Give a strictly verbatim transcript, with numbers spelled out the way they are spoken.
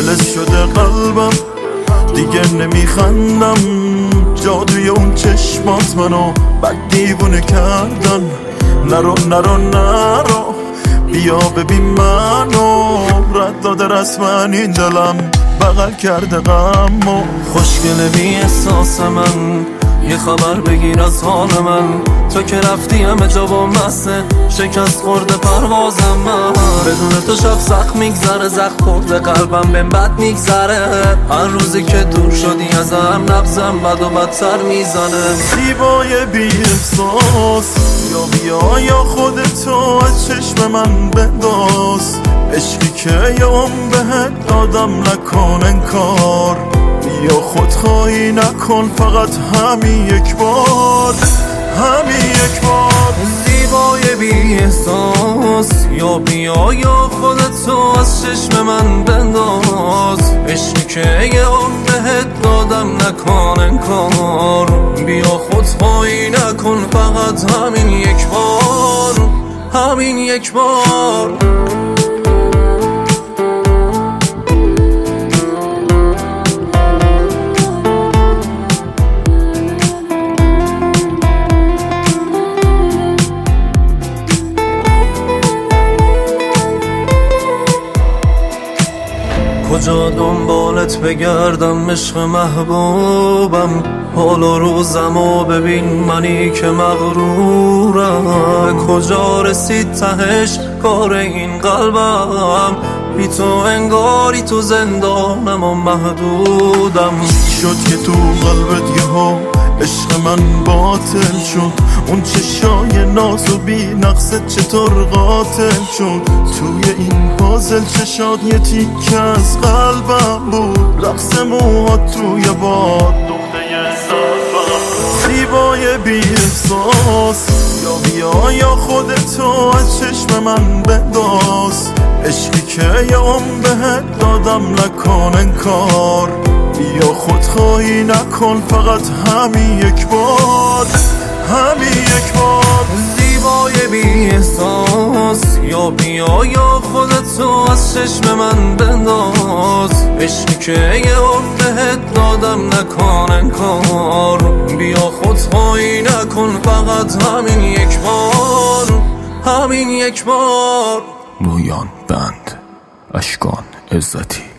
فلز شده قلبم، دیگه نمیخندم. جادوی اون چشمات منو بد دیوونه کردن. نرو نرو نرو بیا ببین منو، رد داده رسمن این دلم بغل کرده غمو. خوشگله بی احساس من، یه خبر بگیر از حال من. تو که رفتی همه جا با مسته، شکست خورده پروازم من. بدون تو شب سخت میگذره، زخم خورده قلبم بهم بد میگذره. هر روزی که دور شدی ازم نبضم بد و بدتر میزنه. زیبای بی احساس، یا بیا یا خودتو از چشم من بنداز. عشقی که یه عمر بهت دادم نکن انکار. یا خودخواهی نکن فقط همین یک بار، همین یک بار. زیبای بی احساس، یا بیا یا خودتو از چشم من بنداز. عشقی که یه عمر بهت دادم نکن انکار. بیا خودخواهی نکن فقط همین یک بار، همین یک بار. کجا دنبالت بگردم عشق محبوبم؟ حالا روزمو ببین منی که مغرورم. کجا رسید تهش کار این قلبم؟ بی تو انگاری تو زندانم و محدودم. شد که تو قلبت یهو عشق من باطل شد. اون چشای ناز و بی نقصت چطور قاتل شد؟ توی این پازل چشاد یه تیکه از قلبم بود. رقص موهات توی باد دخته زلفم. زیبای بی احساس، یا بیا یا خودتو از چشم من بنداز. عشقی که یه عمر بهت دادم نکن انکار. بیا خودخواهی نکن فقط همین یک بار، همین یک بار. زیبای بی احساس، یا بیا یا خودتو از چشم من بنداز. عشقی که یه عمر بهت دادم نکن انکار. بیا خودخواهی نکن فقط همین یک بار، همین یک بار. رویان بند اشکان عزتی.